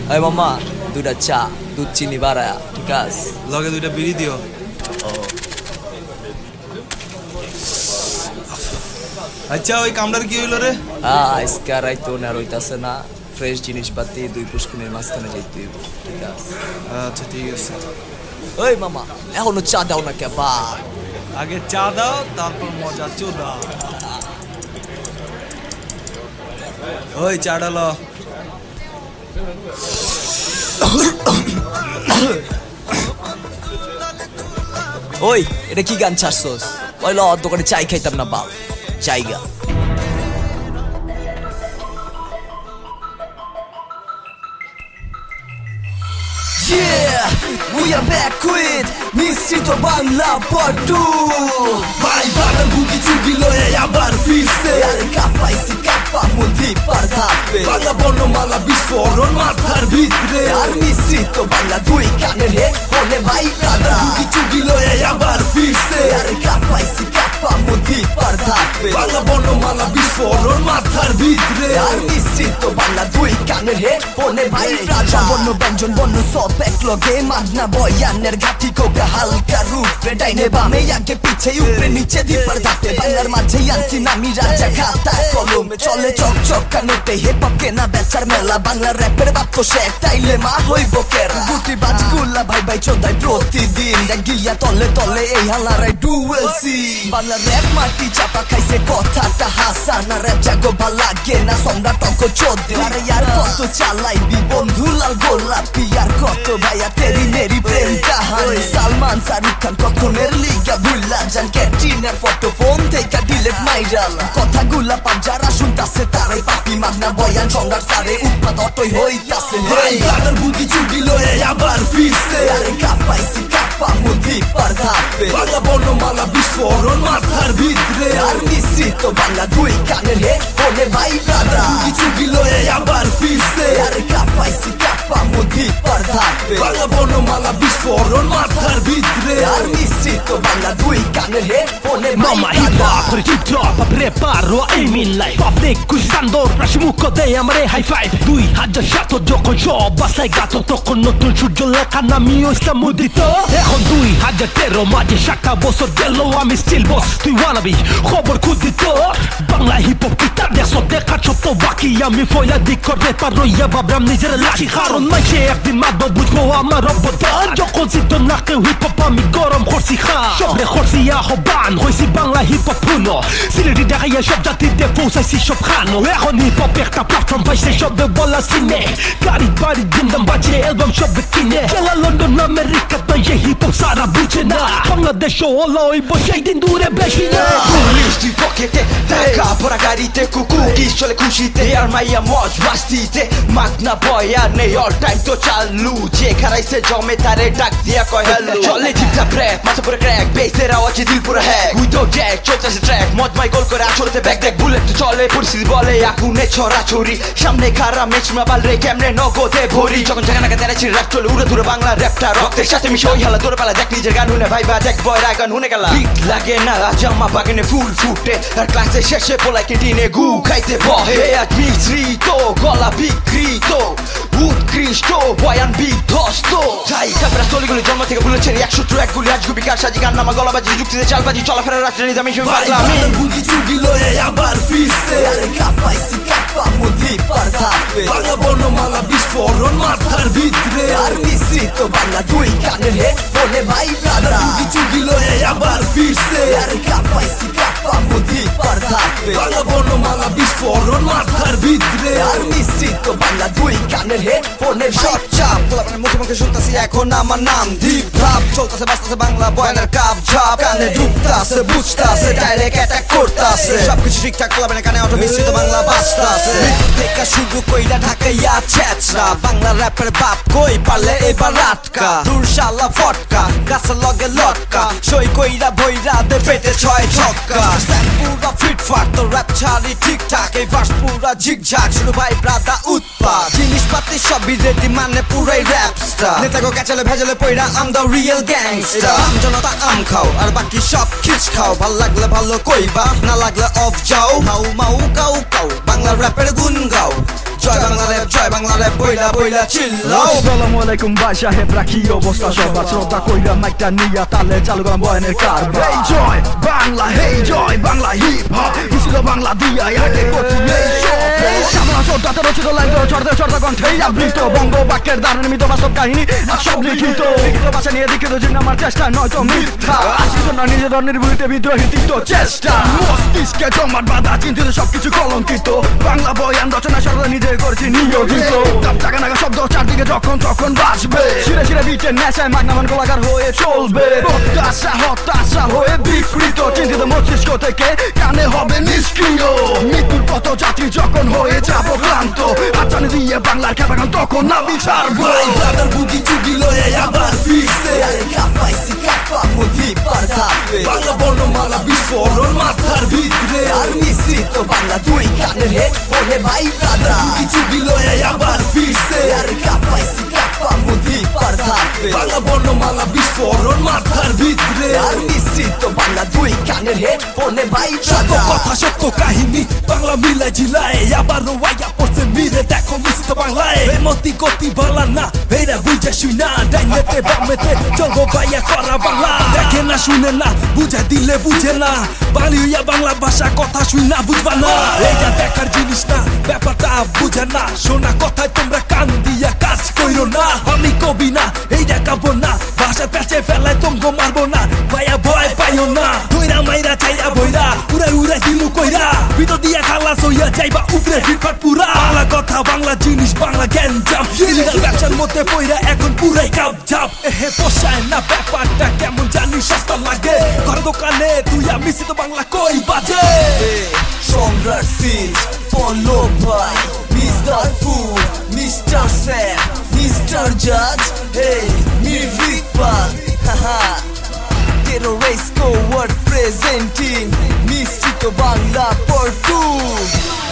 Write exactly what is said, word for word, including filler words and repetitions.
এই মামা দুটা চা দুধ চিনি বাড়ায়া ঠিক আছে লগে দুইটা বিড়ি দিও। আচ্ছা ওই কামড়ার কি হইল রে? আজকে আর আইতো না রইতাছে না ফ্রেশ জিনিসপাতি দুই পুষ্কুনির মাঝখানে যাইতে হইব ঠিক আছে। আচ্ছা ঠিক আছে। ওই মামা এখনো চা দাও না কে বা আগে চা দাও তারপর মজা চোদা। ওই চা ডালো। ওই এটা কি গান ছাড়ছস? ওই ল দোকানে চাই খাইতাম না বাল চাইগা। Yeah, we are back with মিশ্রিত বাংলা part two। ভাই বাগান বুকি চুকি লয়ে আবার ফিরছে আরে কাপাইছি কাপা মুদি পার ধাপে বাংলা বর্ণমালা বিস্ফোরণ মাথার ভিতরে আর মিশ্রিত বাংলা দুই কানের হেড ফোনে ভাই দাদা বুকি চুকি লয়ে আবার ফিরছে আরে কাপাইছি কাপা মুদি পার ধাপে বাংলা বর্ণমালা বিস্ফোরণ মাথার ভিতরে আর মিশ্রিত বাংলা দুই কানের হেড ফোনে ভাই দাদা বর্ণ ব্যঞ্জন বর্ণ সব একলগে মাগনা বয়ানের ঘাটি কোকা হালকা রূপে ডাইনে বামে আগে পিছে উপরে নিচে দিপার ধাপে বাংলার মাঝে আনছি নামি রাজা খাতা কলমে চলে চক চক কানোতে হেপ হপ কেনা বেচার মেলা বাংলার র্যাপের বাপ তো সে তাইলে মা হইব কেরা গুটি বাজগুলা ভাই ভাই চোদাই প্রতিদিন দেখ গিয়া তলে তলে এই হালারাই ডুয়েল সি বাংলার র্যাপ মাটি চাপা খাইছে কথাটা হাসানা র্যাপ জাগো ভাল লাগে না সম্রাট টক চোদ্দে আরে ইয়ার কত চালাইবি বন্ধু লাল গোলাপি আর কত ভাইয়া তেরি মেরি প্রেম কাহানি সালমান শাহরুখ খান কখনের লিগা ভুল্লা যান ক্যাটরিনার ফটো ফোন থেকে ডিলেট মাইরাল কথাগুলা পাপ যারা শুনতাছে তারাই পাপি মাগনা বয়ান সম্রাট সারে উৎপাত অটই হইতাছে হেই গাদার বুকি চুকি লয়ে আবার ফিরছে আরে কাপাইছি কাপা মুদি পার ধাপে বাংলা বর্ণমালা বিস্ফোরণ মাথার ভিতরে আর মিশ্রিত বাংলা দুই কানের হেড ফোনে ভাই দাদা বুকি চুকি লয়ে আবার ফিরছে আরে কাপাইছি কাপা মুদি পার ধাপে বাংলা বর্ণমালা বিস্ফোরণ মাথার ভিতরে আর মিশ্রিত বাংলা দুই কানের হেড ফোনে Mamma hip hop, ritropa, preparo এই মিন লাইফ পাবলিক কুইসান্দর রাশিমুখ দেয় আমারে হাই ফাইভ দুই হাজার সাত যখন সব বাসায় গাত তখন নতুন সূর্য লেখা নামিও ইসলাম মুদ্রিত এখন দুই হাজার তেরো মাঝে সাতটা বছর গেল আমি স্টিল বস তুই ওয়ানাবি খবর খুদিত বাংলা হিপ হপ কিতা দেখছ দেখার সব তো বাকি আমি ফয়লা দিক করে পারইয়া ভাবলাম নিজের লাঠি কারণ মাইছে একদিন মাদব বুঝবো আমার অবদান যখন সিদ্ধ নাকে হিপ হপ আমি গরম করছি খা সবরে করছি আহ্বান হয়েছি বাংলা হিপ হপ পুনো সিলেটি দেখাইয়া সব জাতিতে পৌঁছাইছি সব খানো এখন হিপ হপ একটা প্ল্যাটফর্ম পাইছে সবে বলা সিনে গাড়ি বাড়ি দিনদাম বাজে অ্যালবাম সবে কিনে গেলা লন্ডন আমেরিকা তাই হিপ হপ সারা বুঝে না বাংলাদেশ হলো ওই বসেই দিন দূরে বেশি না পুলিশ তুই পকেটে টাকা ভরা গাড়িতে কুকুর চলে খুশিতে আর মাইয়া মজ মাস্তিতে মাগনা বয়া নেই অল টাইম তো চালু যে খারাইছে জমে তারে ডাক দিয়া কয় হ্যালো চলে জিপটা প্রেপ মাথা পুরো ক্র্যাক বেসের আওয়াজে দিল পুরো হ্যাক উইথো জ্যাক চলতেছে ট্র্যাক মদ মাই গোল করে আছড়তে ব্যাক দেখ বুলেট তো চলে পরিস্থিতি বলে আগুনে ছড়া ছড়ি সামনে খারা মেচ মাবাল রে কেমনে নগদে ভরি যখন জায়গা নাকা তেরা ছিল রাত চলে উড়ে দূরে বাংলা র্যাপটা রক্তের সাথে মিশে ওই হালা দূরে পালা দেখ নিজের গান শুনে ভাই বা দেখ বয় রায় গান শুনে গেলা বিট লাগে না জামা বাগানে ফুল ফুটে আর ক্লাসে শেষে পোলাই কেটিনে গু খাইতে বহে আজ মিশ্রিত গলা বিকৃত উৎকৃষ্ট বয়ান বিধ্বস্ত তাই ক্যামেরা স্থলীগুলি জন্ম থেকে ভুলেছেন একশো ট্র্যাক গুলি আজ গুবি কার সাজি গান নামা গলাবাজি যুক্তিতে চালবাজি চলাফেরা রাজনীতি আমি বাংলা আমি বুকি চুকি লয়ে আবার ফিরছে আরে কাপাইছি কাপা মুদি পার ধাপে বাংলা বর্ণমালা বিস্ফোরণ মাথার ভিতরে আর মিশ্রিত বাংলা দুই কানের হেড ফোনে ভাই দাদা বুকি চুকি লয়ে আবার ফিরছে আরে কাপাইছি কাপা মুদি পার ধাপে বাংলা বর্ণমালা বিস্ফোরণ মাথার ভিতরে আর মিশ্রিত বাংলা দুই কানের হেড ফোনে সব চাপ মানে মুখে মুখে শুনতাছি এখন আমার নাম দীপ ভাব চলতেছে বাঁচতেছে বাংলা বয়ানের কাপ ঝাপ কানে ঢুকতাছে বুঝতাছে ডাইরেক্ট অ্যাটাক করতাছে সবকিছু ঠিকঠাক মানে কানে অটো মিশ্রিত বাংলা বাজতাছে থেকে শুরু কইরা ঢাকাইয়া ছেচরা বাংলা র্যাপের বাপ কই পারলে এবার আটকা দুরশালা ফটকা গাছের লগে লটকা সই কইরা বইরা দে পেটে ছয় ছক্কা পুরা ফিটফাট তো র্যাপ ছাড়ি ঠিকঠাক এই ভার্স পুরা ঝিকঝাক শুরু ভাই ব্রাদা উৎপাত জিনিসপাতি সবই রেডি মানে পুরাই র্যাপ স্টার নেতাগো ক্যাচালে ভেজালে পইরা আম দা রিয়েল গ্যাংস্টার আম জনতা আম খাও আর বাকি সব খিচ খাও ভাল লাগলে ভালো কইবা না লাগলে অফ যাও মাউ মাউ কাউ কাউ বাংলা র্যাপের গুন গাও জয় বাংলা র্যাপ জয় বাংলা র্যাপ বইলা বইলা চিল্লাও আসসালামু আলাইকুম ভাই সাহেব রাখি অবস্থা সবার শ্রদ্ধা কইরা মাইকটা নিয়া তালে চালু করা বয়ানের কারবার এই জয় বাংলা হেই জয় বাংলা হিপ হপ মিছিল বাংলা দিয়া আগে করছি এই সামলা শ্রদ্ধাতে রচিত লাইন চড়তে চড়তে কণ্ঠে আবৃত বঙ্গ বাক্যের দ্বারা নির্মিত বাস্তব কাহিনী আর সব লিখিত লিখিত ভাষা নিয়ে লিখিত জীবন আমার চেষ্টা নয়তো মিথ্যা আসিত না নিজের নির্ভুলিতে বিদ্রোহী তিক্ত চেষ্টা মস্তিষ্কে জমাট বাঁধা চিন্তিত সবকিছু কলঙ্কিত বাংলা বয়ান রচনা সরকার নিজে করেছি নিয়োজিত টাকা নাগা শব্দ চারদিকে যখন তখন বাঁচবে শিরে শিরে বিটের নেশায় মাগনামান গোলাকার হয়ে চলবে প্রত্যাশা হতাশা হয়ে বিকৃত চিন্তিত মস্তিষ্ক থেকে কানে হবে নিষ্ক্রিয় মৃত্যুর পথ যাত্রী যখন হয়ে যাব ক্লান্ত আচানে দিয়ে বাংলার খেপাগান তখন না বিচারবো ব্রাদার বুকি চুকি লয়ে আবার ফিরছে আরে কাপাইছি কাপা মুদি পার থাকবে বাংলা বর্ণমালা বিস্ফোরণ মাথার ভিতরে আর মিশ্রিত বাংলা দুই কানের হেডফোনে ভাই ব্রাদার বুকি চুকি লয়ে আবার ফিরছে আরে কাপাইছি কাপা মুদি পার থাকবে বাংলা বর্ণমালা বিস্ফোরণ মাথার ভিতরে আর মিশ্রিত বাংলা দুই কানের হেডফোনে ভাই সত্য কথা সত্য কাহিনী বাংলা মিলাই জিলায় আবার ওয়াইয়া পড়ছে মিরে দেখো মিশ্রিত বাংলায় মতি গতি বাংলা না এরা বুঝে শুনা ডাইনেতে বামেতে চলবো ভাইয়া করা বাংলা দেখে না শুনে না বুঝে দিলে বুঝে না বাংলা বাংলা ভাষা কথা শুই না বুঝবা না এটা দেখার জিনিস না ব্যাপারটা বুঝে না শোনা কথায় তোমরা কান দিয়া কাজ কইরো না আমি কবি না এই দেখাবো না ভাষা পেঁচে ফেলায় তোমগো মারবো না ভাইয়া ভয় পাইও না ধইরা মাইরা চাইয়া বইরা উড়াই উড়াই দিলু কইরা ভিতর দিয়া খালাস হইয়া যাইবা উপরে ফিটফাট পুরা বাংলা কথা বাংলা জিনিস বাংলা জ্ঞান জাম ইলিগাল ব্যবসার মধ্যে পইরা এখন পুরাই কাপ ঝাপ এহে পোষায় না ব্যাপারটা কেমন জানি সস্তা লাগে ঘর দোকানে তুই আমি তো বাংলা কই বাজে সম্রাট সিজ ফলো ভাই mister food mister Sam mister জাজ hey মিরিফাত haha terrorist coward presenting মিশ্রিত বাংলা part two